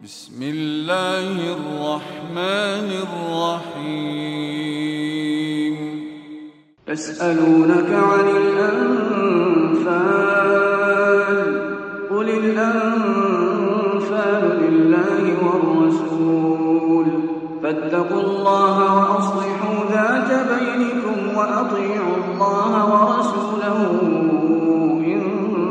بسم الله الرحمن الرحيم. يسألونك عن الأنفال قل الأنفال لله والرسول فاتقوا الله وأصلحوا ذات بينكم وأطيعوا الله ورسوله إن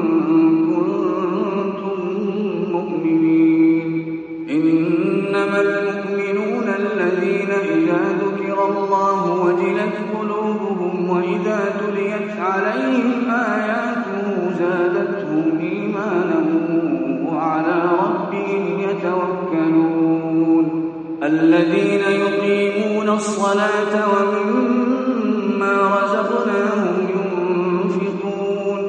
كنتم مؤمنين. إنما المؤمنون الذين إذا ذكر الله وجلت قلوبهم وإذا تليت عليهم آياته زادتهم إيمانا وعلى ربهم يتوكلون. الذين يقيمون الصلاة ومما رزقناهم ينفقون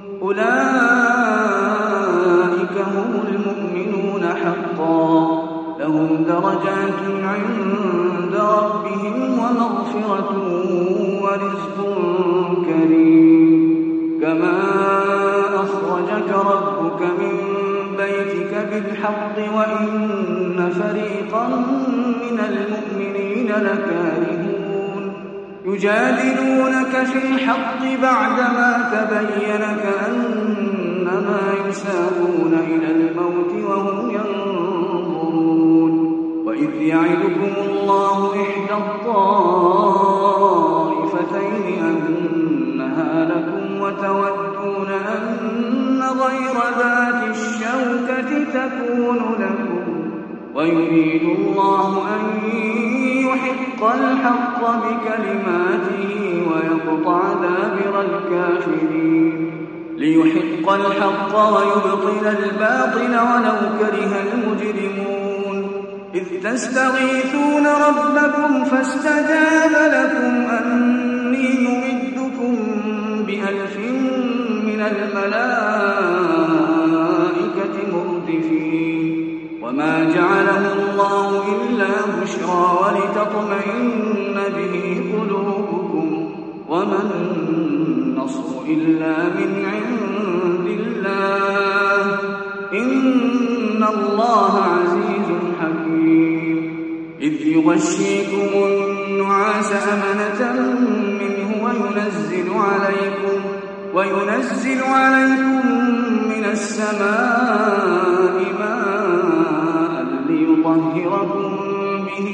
أولئك هم المؤمنون حقا لهم درجات عند ربهم ومغفرة ورزق كريم. كما أخرجك ربك من بيتك بالحق وإن فريقا من المؤمنين لكارهون. يجادلونك في الحق بعدما تبين كأنما يساقون إلى الموت وهم ينظرون. وإذ يعدكم الله إحدى الطائفتين أنها لكم وتودون أن غير ذات الشوكة تكون لكم ويريد الله أن يحق الحق بكلماته ويقطع دابر الكافرين. ليحق الحق ويبطل الباطل ولو كره المجرمون. إذ تستغيثون ربكم فاستجاب لكم أني ممدكم ب1000 من الملائكة مردفين. وما جعله الله إلا بشرى ولتطمئن به قلوبكم وما النصر إلا من عند الله إن الله عزيز حكيم. إذ يغشيكم النعاس أمنة منه وينزل عليكم من السماء ماء ليطهركم به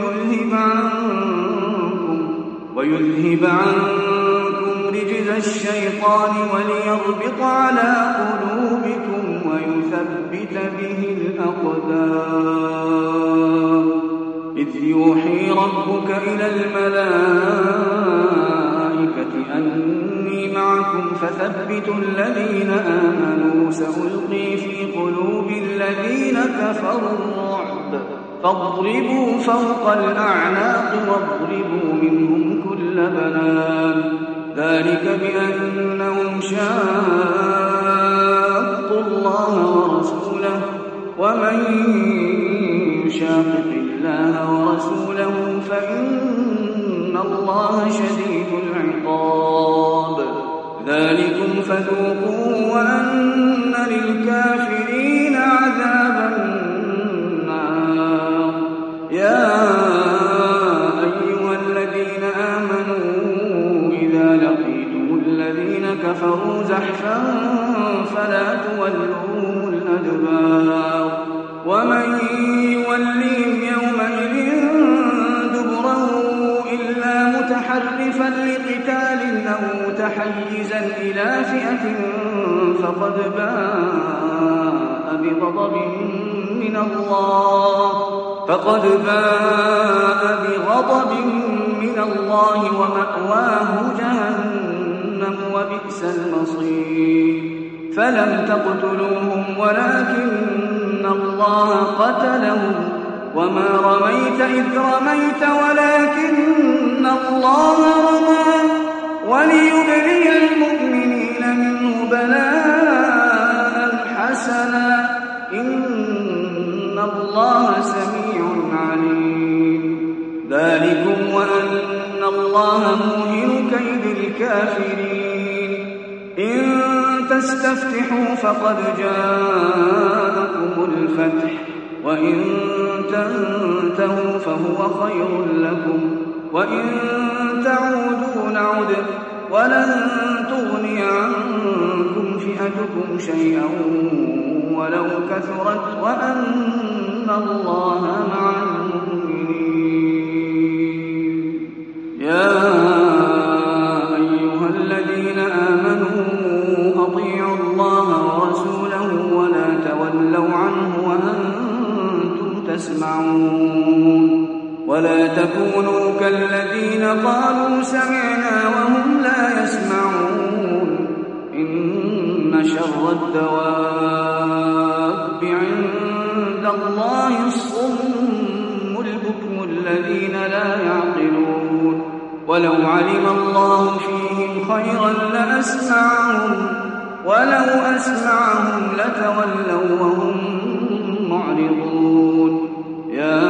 ويذهب عنكم رجز الشيطان وليربط على قلوبكم ويثبت به الأقدام. إذ يوحي ربك إلى الملائكة أني معكم فثبتوا الذين آمنوا سألقي في قلوب الذين كفروا الرعب فاضربوا فوق الأعناق واضربوا منهم كل بنان. ذلك بأنهم شاقوا الله ورسوله ومن يشاقق الله ورسوله فإن الله شديد العقاب. ذلكم فذوقوه وأن للكافرين عذاب النار. يا أيها الذين آمنوا إذا لقيتم الذين كفروا زحفا فلا تولوهم الأدبار. ومن يوليهم يومئذ دبره إلا متحرفا لقتال أو متحيزا إلى فئة فقد باء بغضب من الله ومأواه جهنم وبئس المصير. فلم تقتلوهم ولكن الله قتلهم وما رميت إذ رميت ولكن الله رمى وليبلي المؤمنين منه بلاء حسنا إن الله سميع عليم. ذلكم وأن الله موهن كيد الكافرين. إن تستفتحوا فقد جاءكم الفتح وإن تنتهوا فهو خير لكم وإن تعودوا نعد ولن تغني عنكم فئتكم شيئا ولو كثرت وأن الله مع المؤمنين. يا أيها الذين آمنوا أطيعوا الله ورسوله ولا تولوا عنه وأنتم تسمعون ولا تكونوا كالذين قالوا سمعنا وهم لا يسمعون. إن شر الدواب عند الله الصم البكم الذين لا يعقلون. ولو علم الله فيهم خيرا لأسمعهم ولو أسمعهم لتولوا وهم معرضون. يا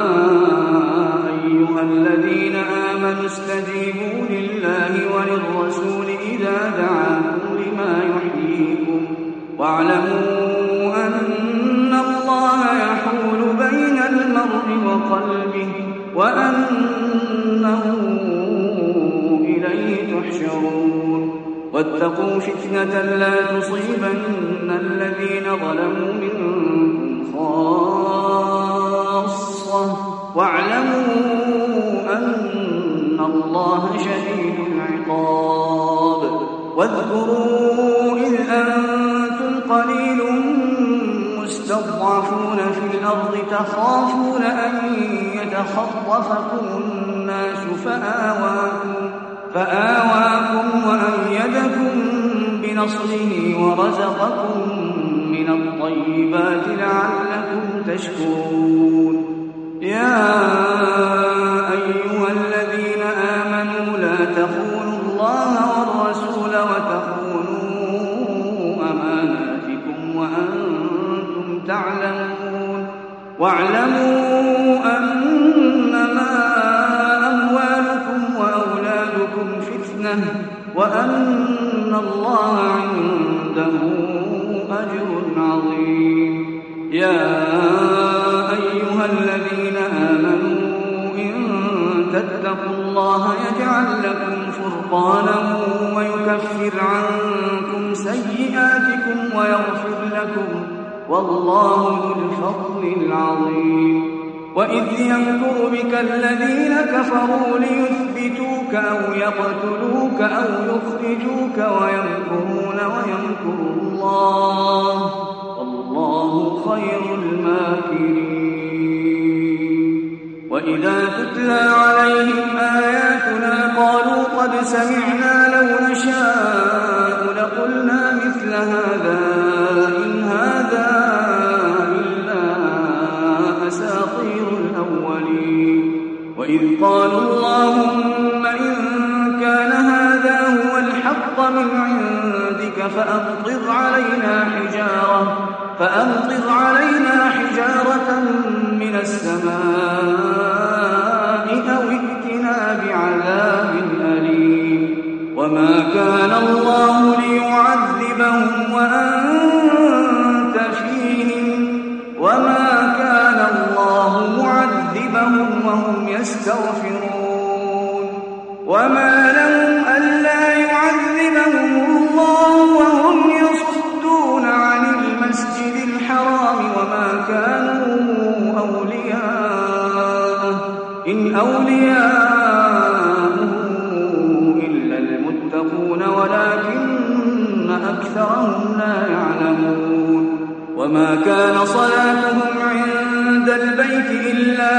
أيها الذين آمنوا استجيبوا لله وللرسول إذا دعاكم لما يحييكم واعلموا أن الله يحول بين المرء وقلبه وأنه إليه تحشرون. واتقوا فتنة لا تصيبن الذين ظلموا منكم خاصة واعلموا أن الله شديد العقاب. واذكروا إذ أنتم قليل مستضعفون في الأرض تخافون أن يتخطفكم الناس فآواكم وأيدكم بنصره ورزقكم من الطيبات لعلكم تشكرون. يا أيها الذين آمنوا لا تخونوا الله والرسول وتخونوا أماناتكم وأنتم تعلمون. واعلموا أنما أموالكم وأولادكم فتنة وأن الله عنده أجر عظيم. يا أيها الذين آمنوا إن تتقوا الله يجعل لكم فرقانا ويكفر عنكم سيئاتكم ويغفر لكم والله ذو الفضل العظيم. وإذ يمكر بك الذين كفروا ليثبتوك أو يقتلوك أو يخرجوك ويمكرون ويمكر الله والله خير الماكرين. وإذا تتلى عليهم آياتنا قالوا قد سمعنا لو نشاء لقلنا مثل هذا إن هذا إلا أساطير الأولين. وإذ قالوا اللهم إن كان هذا هو الحق من عندك فأمطر علينا حجارة من السماء أو ائتنا بعذاب أليم. وما كان الله ليعذبهم وأنت فيهم وما كان الله معذبهم وهم يستغفرون. وما لهم ألا يعذبهم الله وهم يصدون عن المسجد الحرام وما كانوا أولياءه إن أولياءه إلا المتقون ولكن أكثرهم لا يعلمون. وما كان صلاتهم عند البيت إلا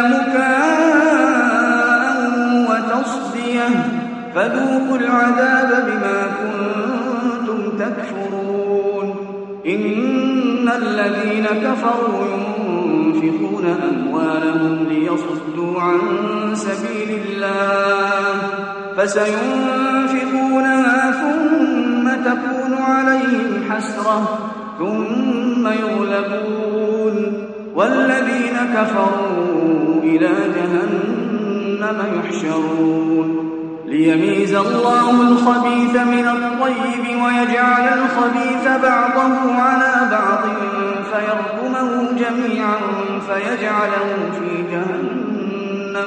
مكاء وتصدية فذوقوا العذاب بما كنتم تكفرون. إن الذين كفروا ينفقون أموالهم ليصدوا عن سبيل الله فسينفقونها ثم تكون عليهم حسرة ثم يغلبون والذين كفروا إلى جهنم يحشرون. ليميز الله الخبيث من الطيب ويجعل الخبيث بعضه على بعض فيركمه جميعا فيجعله في جهنم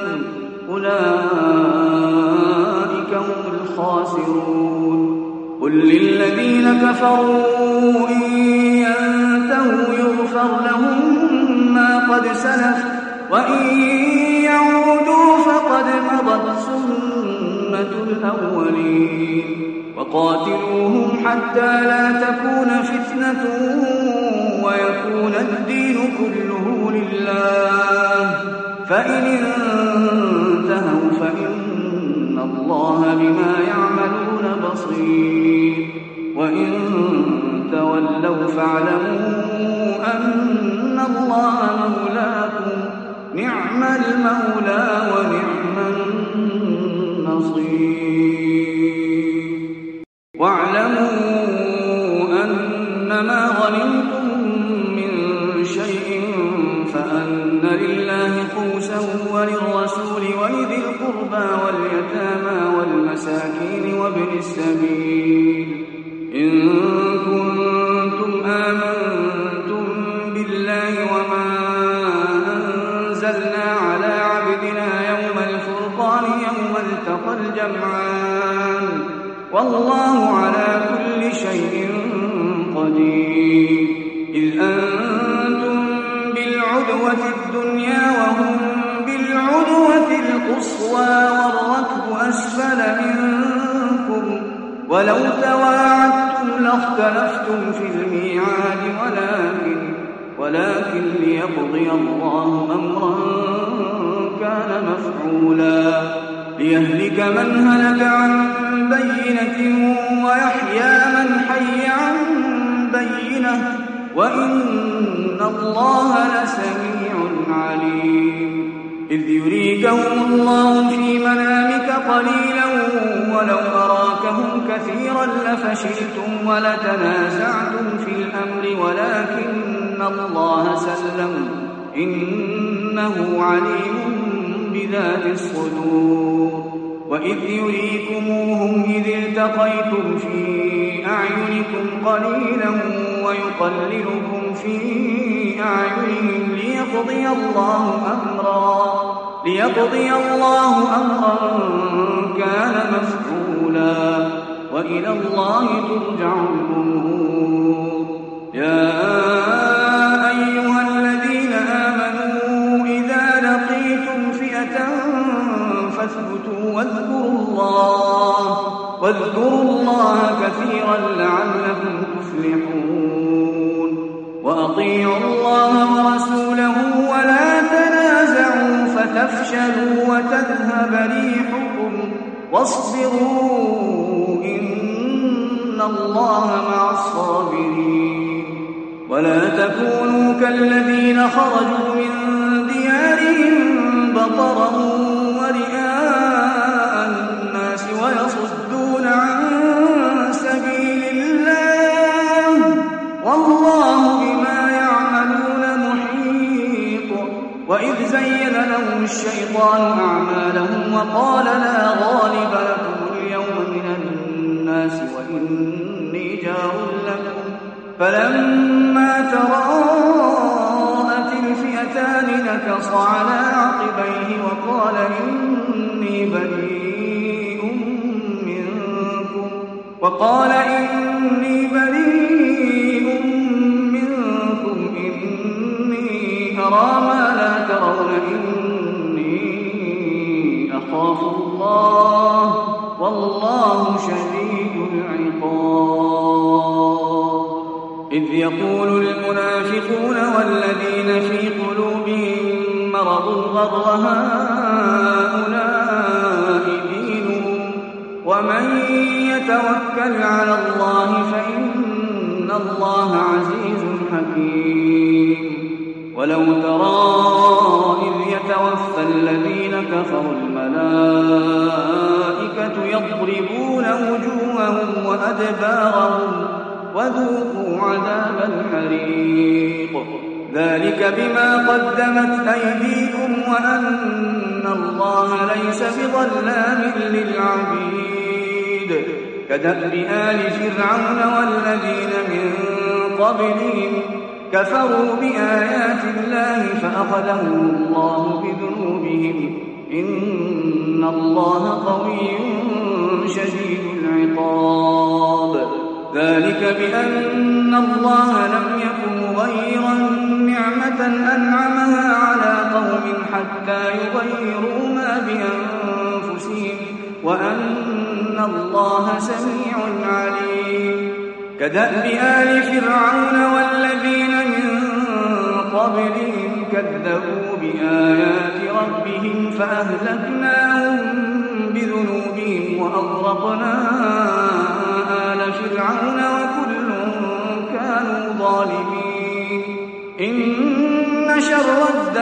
أولئك هم الخاسرون قل للذين كفروا إن ينتهوا يغفر لهم ما قد سلف وإن يعودوا فقد مضت سنة الأولين وقاتلوهم حتى لا تكون فتنة ويكون الدين كله لله فإن انتهوا فإن الله بما يعملون بصير وإن تولوا فاعلموا أن الله مولاكم نعم المولى ونعم النصير واعلموا أنما غنمتم من شيء فأن لله خمسه وللرسول ولذي القربى واليتامى والمساكين وابن السبيل إن كنتم آمنتم بالله وما أنزلنا على عبدنا يوم الفرقان يوم التقى الجمعان والله على كل شيء قدير إذ أنتم بالعدوة الدنيا وهم بالعدوة القصوى والركب أسفل منكم ولو تواعدتم لاختلفتم في الميعاد ولكن ليقضي الله أمرا كان مفعولا ليهلك من هلك عن بينة ويحيى من حي عن بينة وإن الله لسميع عليم إذ يريكهم الله في منامك قليلا ولو أراكهم كثيرا لفشلتم ولتنازعتم في الأمر ولكن الله سلم إنه عليم بذات الصدور وإذ يريكموهم إذ التقيتم في أعينكم قليلا ويقللكم في أعينهم ليقضي الله أمرا كان مفعولا وإلى الله ترجع الأمور يا أيها الذين آمنوا إذا لقيتم فئة فاثبتوا واذكروا الله كثيرا لعلكم تفلحون وأطيعوا الله ورسوله ولا تنازعوا فتفشلوا وتذهب ريحكم واصبروا إن الله مع الصابرين ولا تكونوا كالذين خرجوا من ديارهم بطرا ورئاء الناس ويصدون عن سبيل الله والله بما يعملون محيط وإذ زين لهم الشيطان أعمالهم وقال لا غالب لكم اليوم من الناس وإني جار لكم فلما تراءت الفئتان نكص على عقبيه وقال إني بريء منكم إني أرى ما لا ترون إني أخاف الله والله شديد العقاب إذ يقول المنافقون والذين في قلوبهم مرض غر هؤلاء دينهم ومن يتوكل على الله فإن الله عزيز حكيم ولو ترى إذ يتوفى الذين كفروا الملائكة يضربون وجوههم وأدبارهم وذوقوا عذاب الحريق ذلك بما قدمت أيديكم وأن الله ليس بظلام للعبيد كدأب آل فرعون والذين من قبلهم كفروا بآيات الله فأخذهم الله بذنوبهم إن الله قوي شديد العقاب ذلك بأن الله لم يكن مغيرا نعمة أنعمها على قوم حتى يغيروا ما بأنفسهم وأن الله سميع عليم كدأب آل فرعون والذين من قبلهم كذبوا بآيات ربهم فأهلكناهم بذنوبهم وأغرقنا آل فرعون وكل كانوا ظالمين إن شر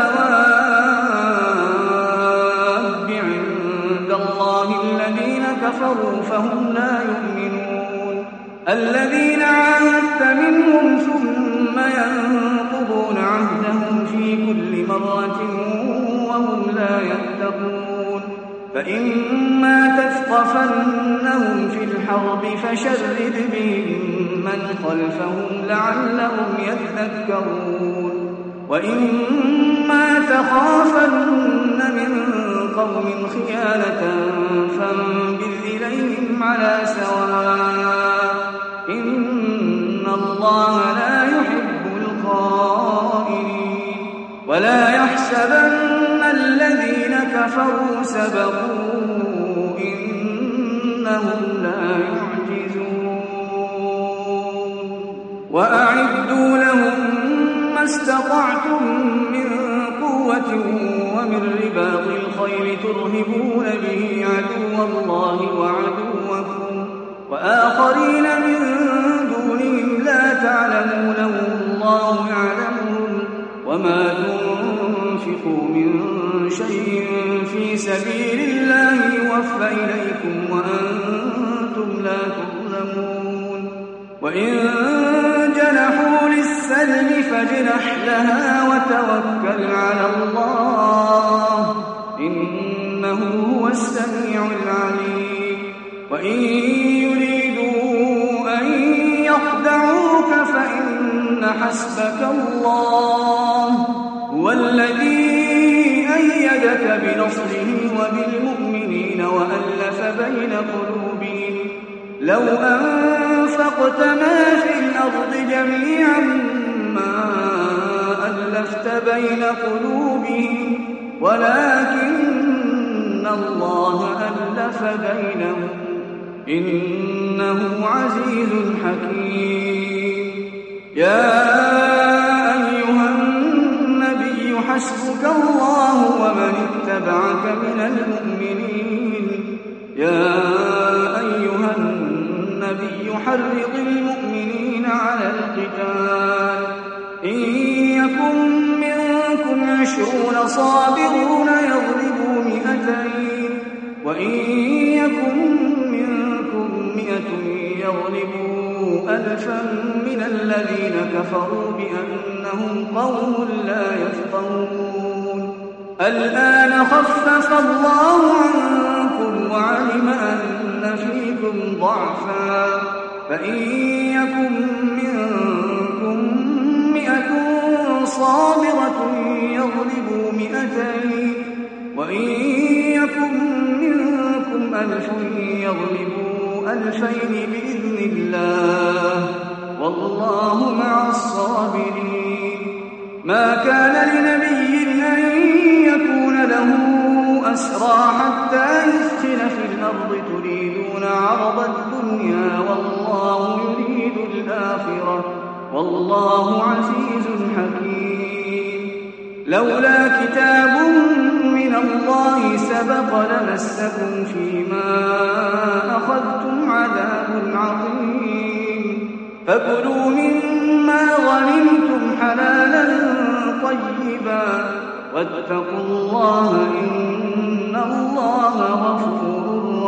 الدواب عند الله الذين كفروا فهم لا يؤمنون الذين عاهدت منهم ثم ينقضون عهدهم في كل مرة وهم لا يتقون فإما تثقفنهم في الحرب فشرد بهم من خلفهم لعلهم يذكرون وإما تخافن من قوم خيانة فانبذ إليهم على سواء إن الله لا يحب الخائنين ولا يحسبن الذين كفروا سبقوا إنهم لا يعجزون وأعدوا لهم ما استطعتم من قوة ومن رباط الخيل ترهبون به عدو الله وعدوكم وآخرين من دونهم لا تعلمونهم الله يعلمهم وما تنفقوا من شيء في سبيل الله يوفى إليكم وأنتم لا تظلمون وإن جنحوا للسلم فاجنح لها وتوكل على الله إنه هو السميع العليم وإن يريدوا أن يخدعوك فإن حسبك الله هو الذي أيدك بنصره وبالمؤمنين وألف بين قلوبهم لو أنفقت ما في الأرض جميعا ما ألفت بين قلوبهم ولكن الله ألف بينهم إنه عزيز حكيم يا أيها النبي حسبك الله ومن اتبعك من المؤمنين يا أيها النبي حرض المؤمنين على القتال إن يكن منكم 20 صابرون يغلبوا 200 وإن يكن منكم 100 يغلبوا 1000 من الذين كفروا بأنهم قوم لا يفقهون الآن خفف الله عنكم وعلم أن فيكم ضعفا فإن يكن منكم 100 صابرة يغلبوا 200 وإن يكن منكم 1000 يغلبوا 2000 بإذن الله والله مع الصابرين ما كان لنبي أن يكون له أسرى حتى يثخن في الأرض تريدون عرض الدنيا والله يريد الآخرة والله عزيز حكيم لولا كتاب من الله سبق لمسكم فيما أخذتم عذاب عظيم فكلوا مما غنمتم حلالا طيبا واتقوا الله إن الله غفور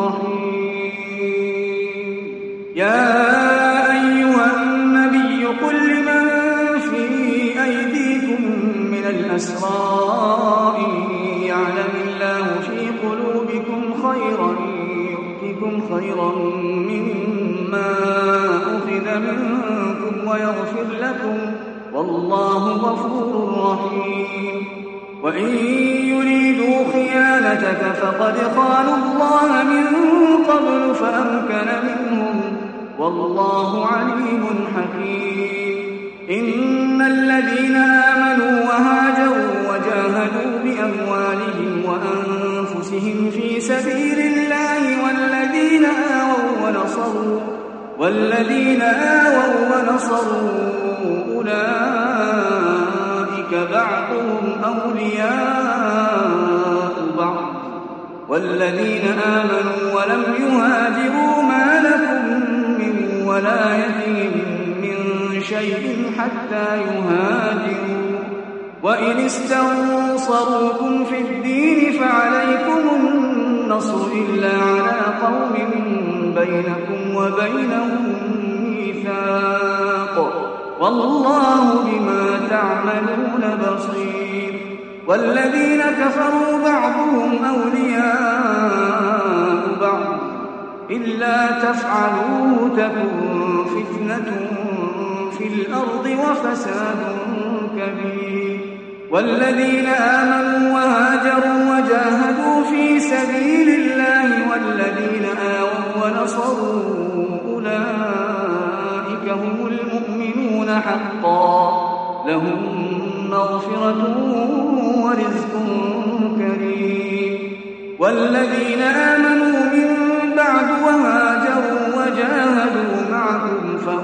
رحيم يا أيها النبي قل لمن في أيديكم من الأسرى إن يعلم الله في قلوبكم خيرا يؤتكم خيرا مما أخذ منكم والله غفور رحيم. وإن يريدوا خيانتك فقد خانوا الله من قبل فأمكن منهم، والله عليم حكيم. إن الذين آمنوا وهاجروا وجاهدوا بأموالهم وأنفسهم في سبيل الله والذين آووا ونصروا أولئك بعضهم أولياء بعض، والذين آمنوا ولم يهاجروا ما لكم من ولايتهم من شيء حتى يهاجروا، وإن استنصروكم في الدين فعليكم النصر إلا على قوم بينكم وبينهم ميثاق، والله بما تعملون بصير. والذين كفروا بعضهم أولياء بعض إلا تفعلوه تكن فتنة في الأرض وفساد كبير. والذين آمنوا وهاجروا وجاهدوا في سبيل الله والذين آووا ونصروا أولئك هم المؤمنون حقا، لهم مغفرة ورزق كريم. والذين آمنوا من بعد وهاجروا وجاهدوا معكم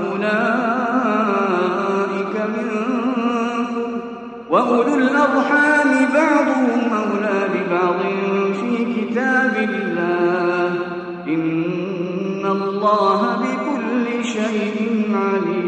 فأولئك منكم، وأولو الأرحام بعضهم أولى ببعض في كتاب الله، إن الله بكل شيء عليم.